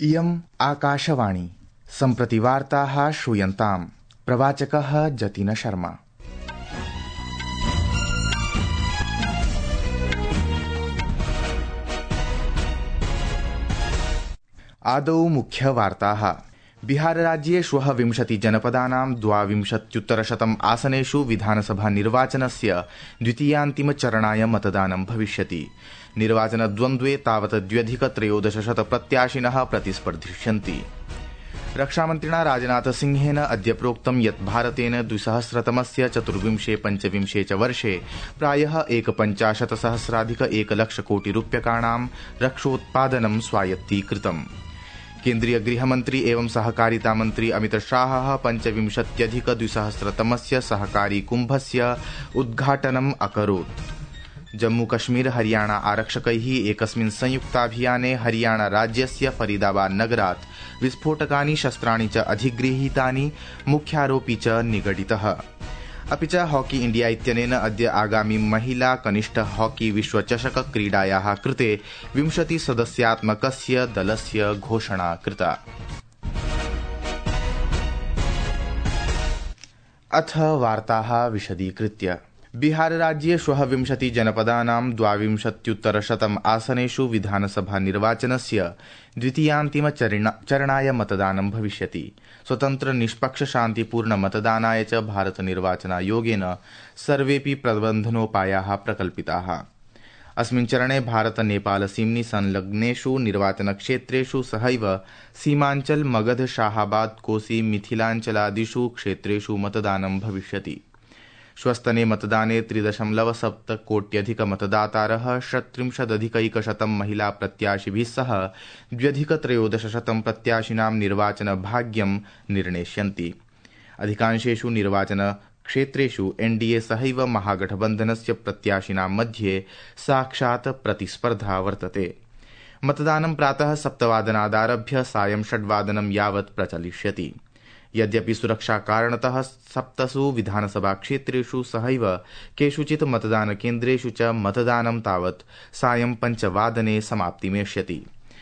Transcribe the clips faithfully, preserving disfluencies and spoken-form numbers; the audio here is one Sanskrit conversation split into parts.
इयम् आकाशवाणी सम्प्रति वार्ताः श्रूयन्ताम्। प्रवाचकः जतिन शर्मा। आदौ मुख्यवार्ताः। बिहारराज्ये श्वः विंशति जनपदानां द्वाविंशत्युत्तरशतम् आसनेषु विधानसभा निर्वाचनस्य द्वितीयान्तिमचरणाय मतदानं भविष्यति। निर्वाचनद्वन्द्वे तावत् द्व्यधिकत्रयोदशशत प्रत्याशिनः प्रतिस्पर्धिष्यन्ति। रक्षामन्त्रिणा राजनाथसिंहेन अद्य प्रोक्तं यत् भारतेन द्विसहस्रतमस्य चतुर्विंशे पञ्चविंशे च वर्षे प्रायः एकपञ्चाशत् सहस्राधिक एकलक्षकोटिरूप्यकाणां रक्षोत्पादनं स्वायत्तीकृतम्। केन्द्रीय गृहमन्त्री एवं सहकारिता मन्त्री अमित शाहः पञ्चविंशत्यधिक द्विसहस्रतमस्य सहकारी कुम्भस्य उद्घाटनम् अकरोत्। जम्मूकश्मीर हरियाणा आरक्षकैः एकस्मिन् संयुक्ताभियाने हरियाणा राज्यस्य फरीदाबाद नगरात् विस्फोटकानि शस्त्राणि च अधिगृहीतानि, मुख्यारोपी च निगडितः। अपि च हॉकी इंडिया इत्यनेन अद्य आगामी महिला कनिष्ठ हॉकी विश्वचषक क्रीडायाः कृते विंशति सदस्यात्मकस्य दलस्य घोषणा कृता। अथ वार्ताः विशदीकृत्य। बिहारराज्ये श्वः विंशति जनपदानां द्वाविंशत्युत्तरशतम् आसनेषु विधानसभा निर्वाचनस्य द्वितीयान्तिमचरणाय मतदानं भविष्यति। स्वतन्त्र निष्पक्ष शान्तिपूर्ण मतदानाय च भारत निर्वाचनायोगेन सर्वेऽपि प्रबन्धनोपायाः प्रकल्पिताः। अस्मिन् चरणे भारत नेपाल सीम्नि संलग्नेषु निर्वाचनक्षेत्रेषु सहैव सीमाञ्चल मगध शाहाबाद कोसी मिथिलाञ्चलादिषु क्षेत्रेषु मतदानं भविष्यति। श्वस्तने मतदाने त्रिदशमलव सप्त कोट्यधिक मतदातारः षट्त्रिंशदधिकैकशतं महिला प्रत्याशिभिः सह द्व्यधिकत्रयोदशशतं प्रत्याशिनां निर्वाचन भाग्यं निर्णेष्यन्ति। अधिकांशेषु निर्वाचन क्षेत्रेषु एनडीए सहैव महागठबन्धनस्य प्रत्याशिनां मध्ये साक्षात् प्रतिस्पर्धा वर्तते। मतदानं प्रातः सप्तवादनादारभ्य सायं षड्वादनं यावत् प्रचलिष्यति। यद्यपि सुरक्षा कारणतः सप्तसु विधानसभा क्षेत्रेषु सहैव केषुचित् मतदानकेन्द्रेषु च मतदानं तावत् सायं पञ्चवादने समाप्तिमेष्यति।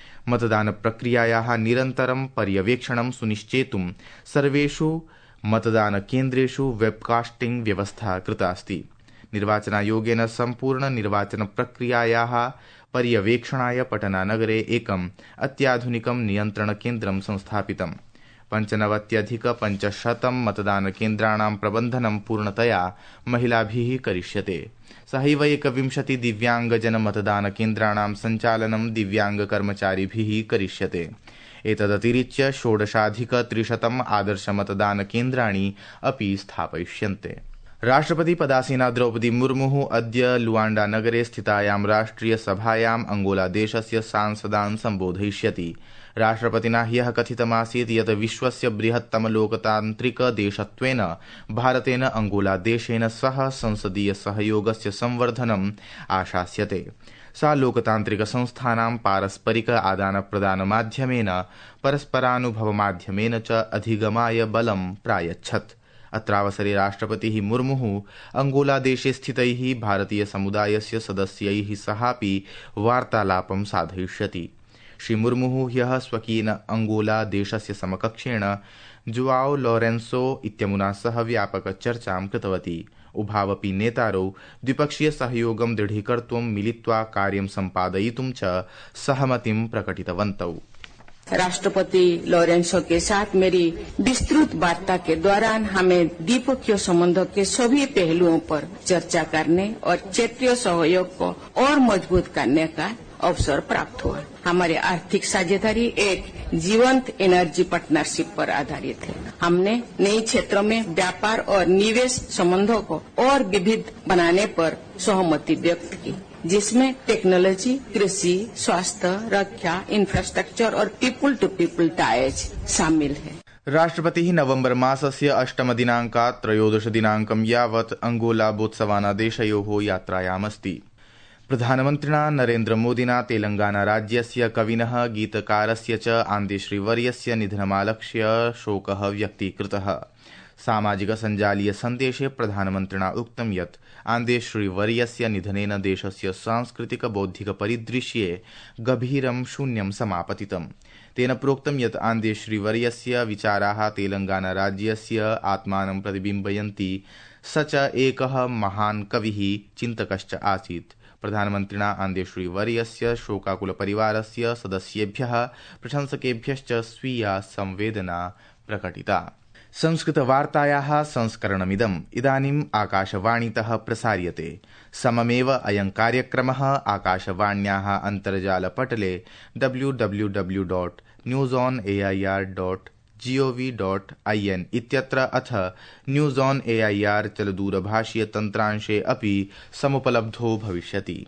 मतदान प्रक्रियायाः निरन्तरं पर्यवेक्षणं सुनिश्चेतुं सर्वेषु मतदानकेन्द्रेषु वेबकास्टिंग व्यवस्था कृता अस्ति। निर्वाचनायोगेन सम्पूर्ण निर्वाचन प्रक्रियायाः पर्यवेक्षणाय पटनानगरे एकम् अत्याधुनिकं नियन्त्रणकेन्द्रं संस्थापितम्। पञ्चनवत्यधिक पञ्चशतं मतदानकेन्द्राणां प्रबन्धनं पूर्णतया महिलाभिः करिष्यते। सहैव एकविंशति दिव्याङ्गजन मतदानकेन्द्राणां सञ्चालनं दिव्याङ्गकर्मचारिभिः करिष्यते। एतदतिरिच्य षोडशाधिक त्रिशतम् आदर्शमतदानकेन्द्राणि अपि स्थापयिष्यन्ते। राष्ट्रपति पदासीना द्रौपदी मुर्मुः अद्य लुआण्डा नगरे स्थितायां राष्ट्रिय सभायाम् अंगोलादेशस्य सांसदान् सम्बोधयिष्यति। राष्ट्रपतिना ह्यः कथितमासीत् यत् विश्वस्य बृहत्तम लोकतान्त्रिकदेशत्वेन भारतेन अंगोलादेशेन सह संसदीय सहयोगस्य संवर्धनम् आशास्यते। सा लोकतान्त्रिकसंस्थानां पारस्परिक आदानप्रदानमाध्यमेन परस्परानुभवमाध्यमेन च अधिगमाय बलं प्रायच्छत्। अत्रावसरे राष्ट्रपतिः मुर्मुः अंगोलादेशे स्थितैः भारतीय समुदायस्य सदस्यैः सहापि वार्तालापं साधयिष्यति। श्रीमुर्मुः ह्यः स्वकीयेन अंगोला देशस्य समकक्षेण जुआओ लोरेंसो इत्यमुना सह व्यापकचर्चां कृतवती। उभावपि नेतारौ द्विपक्षीय सहयोगं दृढीकर्तुं मिलित्वा कार्यं सम्पादयितुं च सहमतिं प्रकटितवन्तौ। राष्ट्रपति लोरेंसो के साथ मेरी विस्तृत वार्ता के दौरान हमें द्विपक्षीय संबंधों के सभी पहलुओं पर चर्चा करने और क्षेत्रीय सहयोग को और मजबूत करने का अवसर प्राप्त हुआ। हमारी आर्थिक साझेदारी एक जीवंत एनर्जी पार्टनरशिप पर आधारित है। हमने नई क्षेत्रों में व्यापार और निवेश संबंधों को और विविध बनाने पर सहमति व्यक्त की, जिसमें टेक्नोलॉजी, कृषि, स्वास्थ्य, रक्षा, इंफ्रास्ट्रक्चर और पीपल टू पीपल टाइज शामिल है। राष्ट्रपतिः नवम्बर मासस्य अष्टम दिनाङ्कात् त्रयोदश दिनाङ्कं यावत् अंगोला बोत्सवाना देशयोः यात्रायामस्ति। प्रधानमन्त्रिणा नरेन्द्र मोदिना तेलंगाना राज्यस्य कविनः गीतकारस्य च आन्देश्रीवर्यस्य निधनमालक्ष्य शोकः व्यक्तीकृतः। सामाजिक सञ्जालीय सन्देशे प्रधानमन्त्रिणा उक्तं यत् आन्देश्रीवर्यस्य निधनेन देशस्य सांस्कृतिक बौद्धिक परिदृश्ये गभीरं शून्यं समापतितम्। तेन प्रोक्तं यत् आन्देश्वरीवर्यस्य विचाराः तेलंगानाराज्यस्य आत्मानं प्रतिबिम्बयन्ति। स च एकः महान् कविः चिन्तकश्च आसीत्। प्रधानमन्त्रिणा आन्देश्वरीवर्यस्य शोकाकुलपरिवारस्य सदस्येभ्यः प्रशंसकेभ्यश्च स्वीया संवेदना प्रकटिता। संस्कृतवार्तायाः संस्करणमिदम् इदानीम् आकाशवाणीतः प्रसार्यते। सममेव अयं कार्यक्रमः आकाशवाण्याः अन्तर्जालपटले W W W dot news on A I R dot gov dot I N इत्यत्र अथ news on A I R चलदूरभाषीय तन्त्रांशे अपि समुपलब्धो भविष्यति।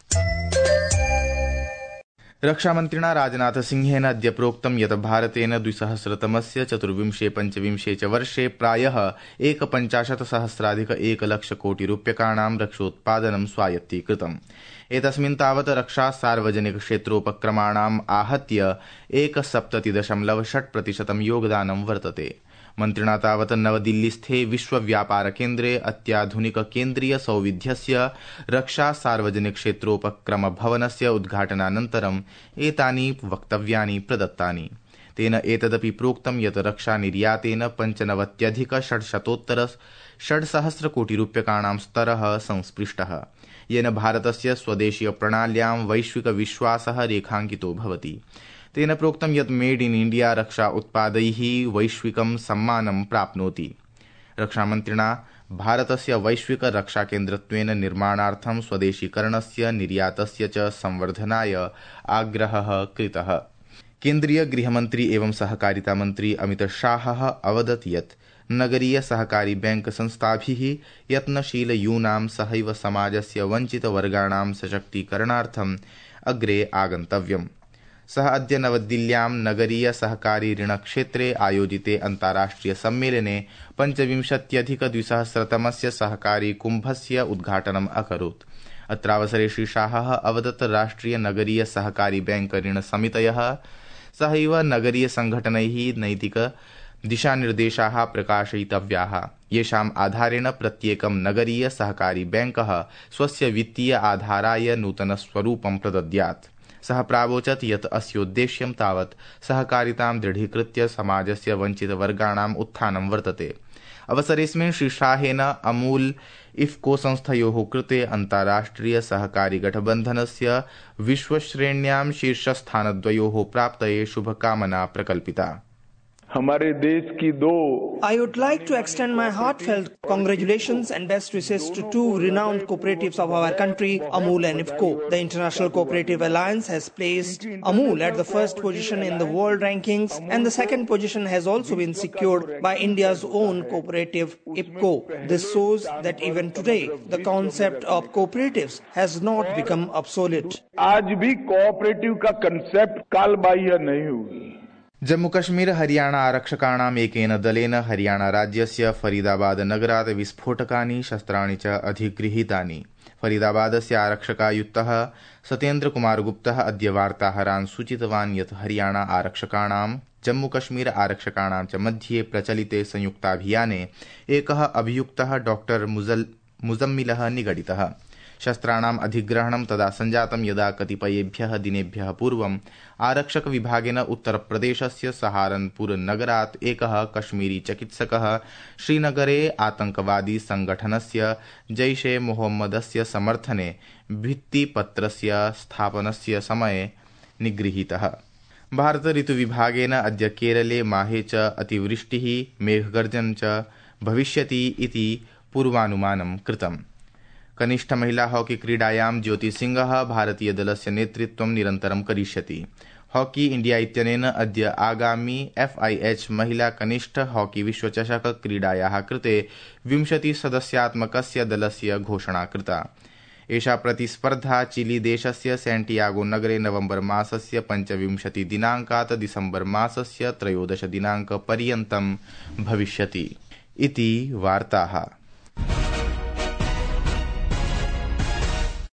रक्षामन्त्रिणा राजनाथसिंहेन अद्य प्रोक्तं यत् भारतेन द्विसहस्रतमस्य चतुर्विंशे पञ्चविंशे च वर्षे प्रायः एकपञ्चाशत् सहस्राधिक एकलक्षकोटिरूप्यकाणां रक्षोत्पादनं स्वायत्तीकृतम्। एतस्मिन् तावत् रक्षा सार्वजनिक क्षेत्रोपक्रमाणाम् आहत्य एकसप्तति दशमलव षट् प्रतिशतं योगदानं वर्तते। मन्त्रिणा तावत् नवदिल्लीस्थे विश्व व्यापार केन्द्रे अत्याधुनिक केन्द्रीय सौविध्यस्य रक्षा सार्वजनिक क्षेत्रोपक्रम भवनस्य उद्घाटनानन्तरम् एतानि वक्तव्यानि प्रदत्तानि। तेन एतदपि प्रोक्तं यत् रक्षा निर्यातेन पञ्चनवत्यधिक षड्शतोत्तर षड्सहस्र कोटिरूप्यकाणां स्तरः संस्पृष्टः, येन भारतस्य स्वदेशीय प्रणाल्यां वैश्विक विश्वासः रेखाङ्कितो भवति। तेन प्रोक्तं यत् मेड इन इंडिया रक्षा उत्पादैः वैश्विकं सम्मानं प्राप्नोति। रक्षामन्त्रिणा भारतस्य वैश्विक रक्षाकेन्द्रत्वेन निर्माणार्थं स्वदेशीकरणस्य निर्यातस्य च संवर्धनाय आग्रहः कृतः। केन्द्रीय गृहमन्त्री एवं सहकारिता मन्त्री अमित शाहः अवदत् यत् नगरीय सहकारी बैंक संस्थाभिः यत्नशील यूनां सहैव समाजस्य वञ्चितवर्गाणां सशक्तीकरणार्थम् अग्रे आगन्तव्यम्। सः अद्य नवदिल्ल्यां नगरीय सहकारी ऋण क्षेत्रे आयोजिते अन्ताराष्ट्रिय सम्मेलने पञ्चविंशत्यधिक द्विसहस्रतमस्य सहकारी कुम्भस्य उद्घाटनम् अकरोत्। अत्रावसरे श्री शाहः अवदत् राष्ट्रिय नगरीय सहकारी बैंक ऋण समितयः सहैव नगरीय संघटनैः नैतिक दिशानिर्देशाः प्रकाशयितव्याः, येषाम् आधारेण प्रत्येकं नगरीय सहकारी बैंकः स्वस्य वित्तीय आधाराय नूतन स्वरूपं प्रदद्यात्। सः प्रावोचत् यत् अस्योद्देश्यं तावत् सहकारितां दृढीकृत्य समाजस्य वञ्चितवर्गाणाम् उत्थानं वर्तते। अवसरेऽस्मिन् श्री शाहेन अमूल इफ्को संस्थयोः कृते अन्ताराष्ट्रिय सहकारी गठबन्धनस्य विश्वश्रेण्यां शीर्षस्थानद्वयोः प्राप्तये शुभकामना प्रकल्पिता। हमारे देश की दो I would like to extend my heartfelt congratulations and best wishes to two renowned cooperatives of our country, Amul and IFFCO. The International Cooperative Alliance has placed Amul at the first position in the world rankings, and the second position has also been secured by India's own cooperative, IFFCO. This shows that even today, the concept of cooperatives has not become obsolete. आज भी कोऑपरेटिव का कंसेप्ट कालबाह्य नहीं हुई। जम्मू कश्मीर हरियाणा आरक्षकाणाम् एकेन दलेन हरियाणा राज्यस्य फरीदाबाद नगरात् विस्फोटकानि शस्त्राणि च अधिगृहीतानि। फरीदाबादस्य आरक्षकायुक्तः सत्येन्द्र कुमार गुप्तः अद्य वार्ताहरान् सूचितवान् यत् हरियाणा आरक्षकाणां जम्मू कश्मीर आरक्षकाणां च मध्ये प्रचलिते संयुक्ताभियाने एकः अभियुक्तः डॉक्टर मुजम्मिलः निगडितः। शस्त्राणाम् अधिग्रहणं तदा सञ्जातं यदा कतिपयेभ्यः दिनेभ्यः पूर्वम् आरक्षक विभागेन उत्तरप्रदेशस्य सहारनपुर नगरात् एकः कश्मीरी चिकित्सकः श्रीनगरे आतंकवादी संगठनस्य जैशे मोहम्मदस्य समर्थने भित्तिपत्रस्य स्थापनस्य समये निगृहीतः। भारत ऋतुविभागेन अद्य केरले माहे च अतिवृष्टिः मेघगर्जनं च भविष्यति इति पूर्वानुमानं कृतम्। कनिष्ठ महिला हॉकी क्रीडायां ज्योतिसिंहः भारतीय दलस्य नेतृत्वं निरन्तरं करिष्यति। हॉकी इंडिया इत्यनेन अद्य आगामी एफ आई एच महिला कनिष्ठ हॉकी विश्वचषक क्रीडायाः कृते विंशति सदस्यात्मकस्य दलस्य घोषणा कृता। एषा प्रतिस्पर्धा चिली देशस्य सैंटियागो नगरे नवंबर मासस्य पञ्चविंशति दिनाङ्कात् दिसंबर मासस्य त्रयोदश दिनाङ्कपर्यन्तं भविष्यति इति वार्ताः।